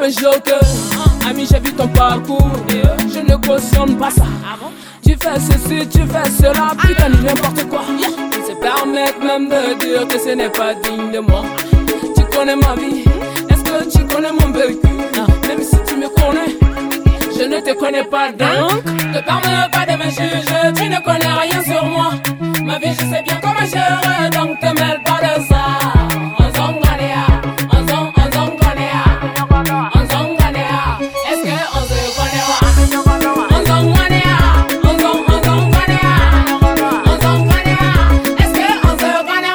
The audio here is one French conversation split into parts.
be joker. Ami, j'ai vu ton parcours, je ne cautionne pas ça. Tu fais ceci, tu fais cela, putain de n'importe quoi. Ils se permettent même de dire que ce n'est pas digne de moi. Tu connais ma vie, est-ce que tu connais mon vécu? Même si tu me connais, je ne te connais pas, donc ne permets pas de me juger, tu ne connais rien sur moi. Ma vie, je sais bien comment gérer, donc te mêle pas de ça. Est-ce que on se connaît pas? Est-ce que on se connaît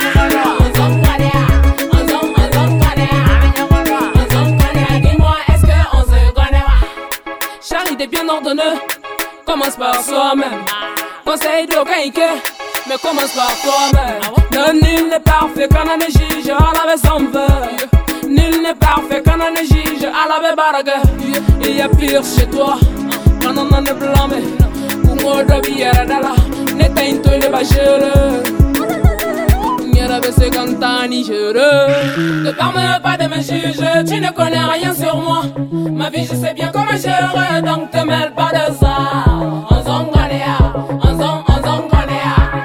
pas? Dis-moi, est-ce que on se connaît pas? Charlie, t'es bien ordonné, commence par soi-même. Conseil de quelqu'un, mais commence par toi-même. Non, nul n'est parfait quand on est juge, à la vez sans veut. Nul n'est parfait quand on est juge, à la vez barague. Il y a pire chez toi, quand on en est blâmé. Pour moi, de bière d'Allah, n'est pas une toile de bachele. N'y'a pas ce cantani, je ne permets pas de me juger, tu ne connais rien sur moi. Ma vie, je sais bien comment gérer, donc te mêle pas de ça. On s'en connaît, on s'en connaît.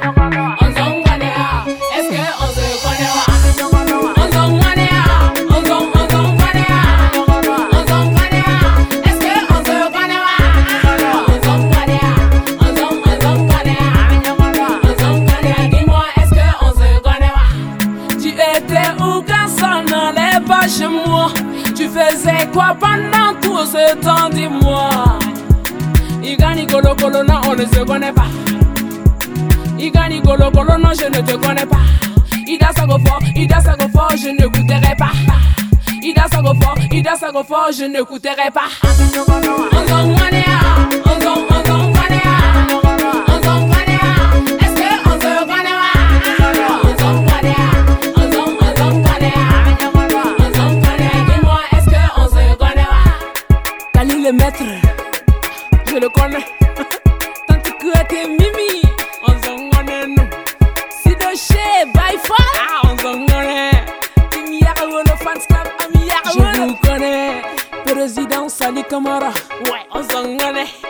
Est-ce que on se connaît pas? On s'en connaît. Est-ce que on se connaît pas? On s'en connaît. Dis-moi, est-ce que on se connaît pas? Tu étais où quand ça n'allait pas chez moi? Tu faisais quoi pendant tout ce temps, dis-moi. Igani Golo Golo, non, on ne se connaît pas. Igani Golo Golo, non, je ne te connais pas. Ida Sagofo, je ne goûterai pas. Ida Sagofo, je ne goûterai pas. On s'en connaît. Est-ce que on se connaît pas? On s'en connaît. Dis-moi, est-ce que on se connaît pas? Kali le maître, je le connais. Tant que t'es Mimi, on s'en connaît nous. Si de chez by far, on s'en connaît. Le fans club, je vous connais. Président Sali Kamara, ouais, on s'en connaît.